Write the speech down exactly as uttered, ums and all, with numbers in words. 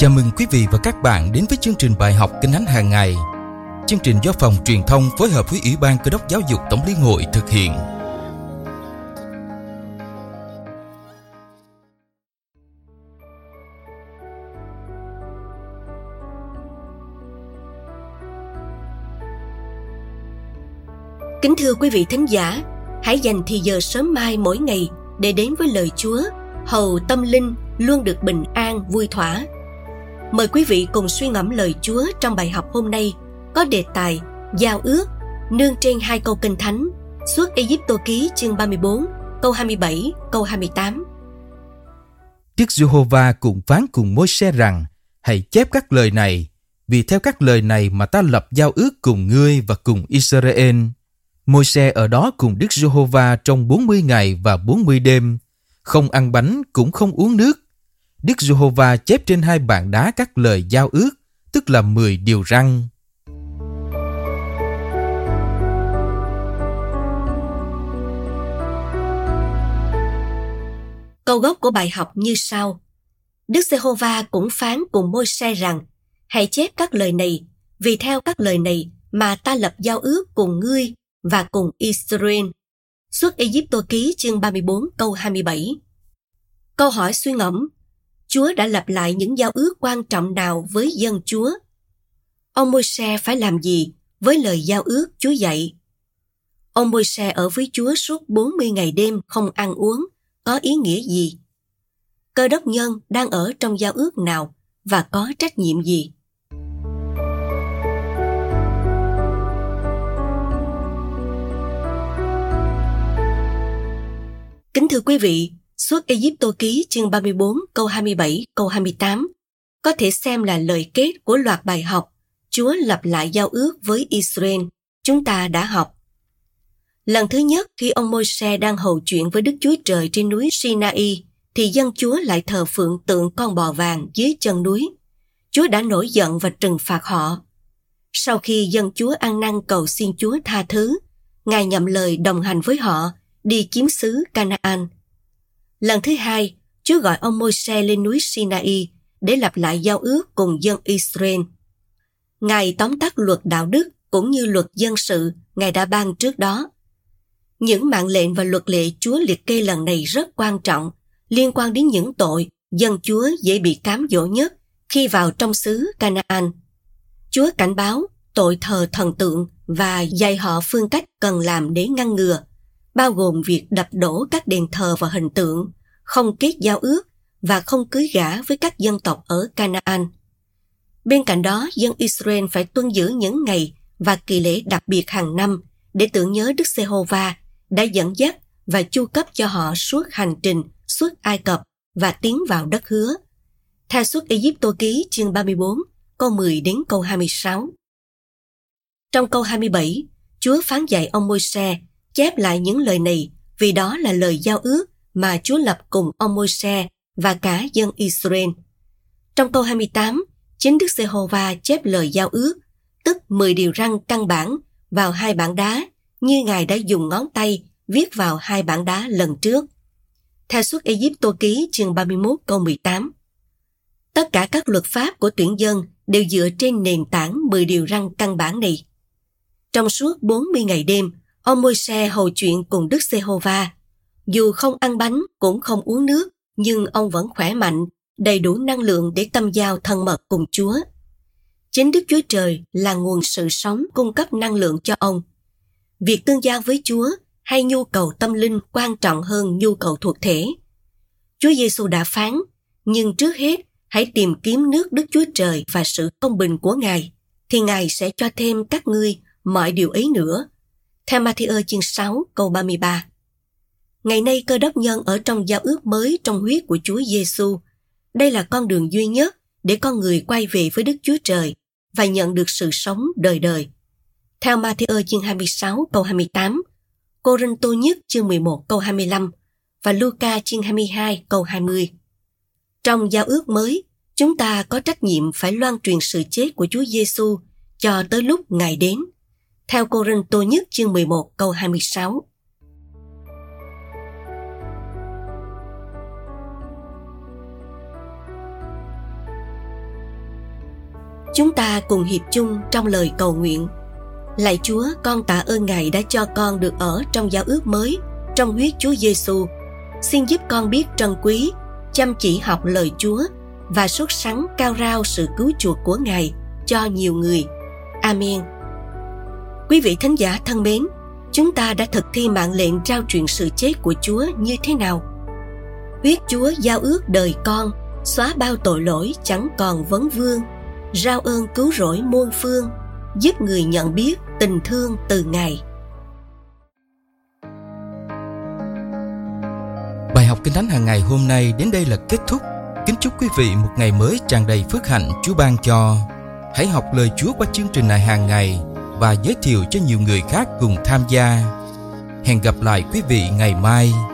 Chào mừng quý vị và các bạn đến với chương trình bài học Kinh Thánh hàng ngày. Chương trình do Phòng Truyền thông phối hợp với Ủy ban Cơ đốc Giáo dục Tổng Liên hội thực hiện. Kính thưa quý vị thính giả, hãy dành thì giờ sớm mai mỗi ngày để đến với lời Chúa, hầu tâm linh luôn được bình an vui thỏa. Mời quý vị cùng suy ngẫm lời Chúa trong bài học hôm nay có đề tài Giao ước, nương trên hai câu Kinh Thánh, Xuất Ê-díp-tô ký chương ba mươi bốn, câu hai mươi bảy, câu hai mươi tám. Đức Giê-hô-va cũng phán cùng Môi-se rằng: hãy chép các lời này, vì theo các lời này mà ta lập giao ước cùng ngươi và cùng Israel. Môi-se ở đó cùng Đức Giê-hô-va trong bốn mươi ngày và bốn mươi đêm, không ăn bánh cũng không uống nước. Đức Giê-hô-va chép trên hai bảng đá các lời giao ước, tức là mười điều răn. Câu gốc của bài học như sau: Đức Giê-hô-va cũng phán cùng Môi-se rằng: hãy chép các lời này, vì theo các lời này mà ta lập giao ước cùng ngươi và cùng Israel. Xuất Ê-díp-tô ký chương ba mươi bốn, câu hai mươi bảy. Câu hỏi suy ngẫm: Chúa đã lập lại những giao ước quan trọng nào với dân Chúa? Ông Môi-se phải làm gì với lời giao ước Chúa dạy? Ông Môi-se ở với Chúa suốt bốn mươi ngày đêm không ăn uống, có ý nghĩa gì? Cơ đốc nhân đang ở trong giao ước nào và có trách nhiệm gì? Kính thưa quý vị, Xuất Ê-díp-tô ký chương ba mươi bốn, câu hai mươi bảy, câu hai mươi tám có thể xem là lời kết của loạt bài học Chúa lập lại giao ước với Israel chúng ta đã học. Lần thứ nhất, khi ông Môi-se đang hầu chuyện với Đức Chúa Trời trên núi Sinai, thì dân Chúa lại thờ phượng tượng con bò vàng dưới chân núi. Chúa đã nổi giận và trừng phạt họ. Sau khi dân Chúa ăn năn cầu xin Chúa tha thứ, Ngài nhậm lời đồng hành với họ đi chiếm xứ Canaan. Lần thứ hai, Chúa gọi ông Môi-se lên núi Sinai để lập lại giao ước cùng dân Israel. Ngài tóm tắt luật đạo đức cũng như luật dân sự Ngài đã ban trước đó. Những mạng lệnh và luật lệ Chúa liệt kê lần này rất quan trọng, liên quan đến những tội dân Chúa dễ bị cám dỗ nhất khi vào trong xứ Canaan. Chúa cảnh báo tội thờ thần tượng và dạy họ phương cách cần làm để ngăn ngừa, bao gồm việc đập đổ các đền thờ và hình tượng, không kết giao ước và không cưới gả với các dân tộc ở Canaan. Bên cạnh đó, dân Israel phải tuân giữ những ngày và kỳ lễ đặc biệt hàng năm để tưởng nhớ Đức Giê-hô-va đã dẫn dắt và chu cấp cho họ suốt hành trình xuất Ai Cập và tiến vào đất hứa. Theo Xuất Ê-díp-tô ký chương ba mươi bốn, câu mười đến câu hai mươi sáu. Trong câu hai mươi bảy, Chúa phán dạy ông Môi-se chép lại những lời này, vì đó là lời giao ước mà Chúa lập cùng ông Môi-se và cả dân Israel. Trong câu hai mươi tám, chính Đức Giê-hô-va chép lời giao ước, tức mười điều răn căn bản, vào hai bảng đá, như Ngài đã dùng ngón tay viết vào hai bảng đá lần trước. Theo Xuất Ê-díp-tô ký chương ba mươi mốt, câu mười tám. Tất cả các luật pháp của tuyển dân đều dựa trên nền tảng mười điều răn căn bản này. Trong suốt bốn mươi ngày đêm, ông Môi-se hầu chuyện cùng Đức Giê-hô-va. Dù không ăn bánh cũng không uống nước, nhưng ông vẫn khỏe mạnh, đầy đủ năng lượng để tâm giao thân mật cùng Chúa. Chính Đức Chúa Trời là nguồn sự sống cung cấp năng lượng cho ông. Việc tương giao với Chúa hay nhu cầu tâm linh quan trọng hơn nhu cầu thuộc thể. Chúa Giêsu đã phán: nhưng trước hết hãy tìm kiếm nước Đức Chúa Trời và sự công bình của Ngài, thì Ngài sẽ cho thêm các ngươi mọi điều ấy nữa. Theo Ma-thi-ơ chương sáu, câu ba mươi ba. Ngày nay cơ đốc nhân ở trong giao ước mới trong huyết của Chúa Giêsu. Đây là con đường duy nhất để con người quay về với Đức Chúa Trời và nhận được sự sống đời đời. Theo Ma-thi-ơ chương hai mươi sáu, câu hai mươi tám, Cô-rinh-tô nhất chương mười một, câu hai mươi lăm và Lu-ca chương hai mươi hai, câu hai mươi. Trong giao ước mới, chúng ta có trách nhiệm phải loan truyền sự chết của Chúa Giêsu cho tới lúc Ngài đến. Theo Cô-rinh-tô nhất chương mười một, câu hai mươi sáu. Chúng ta cùng hiệp chung trong lời cầu nguyện. Lạy Chúa, con tạ ơn Ngài đã cho con được ở trong giao ước mới, trong huyết Chúa Giêsu. Xin giúp con biết trân quý, chăm chỉ học lời Chúa và sốt sắng cao rao sự cứu chuộc của Ngài cho nhiều người. Amen. Quý vị thính giả thân mến, chúng ta đã thực thi mạng lệnh trao truyền sự chết của Chúa như thế nào? Huyết Chúa giao ước đời con, xóa bao tội lỗi chẳng còn vấn vương, rao ơn cứu rỗi muôn phương, giúp người nhận biết tình thương từ Ngài. Bài học Kinh Thánh hàng ngày hôm nay đến đây là kết thúc. Kính chúc quý vị một ngày mới tràn đầy phước hạnh Chúa ban cho. Hãy học lời Chúa qua chương trình này hàng ngày và giới thiệu cho nhiều người khác cùng tham gia. Hẹn gặp lại quý vị ngày mai.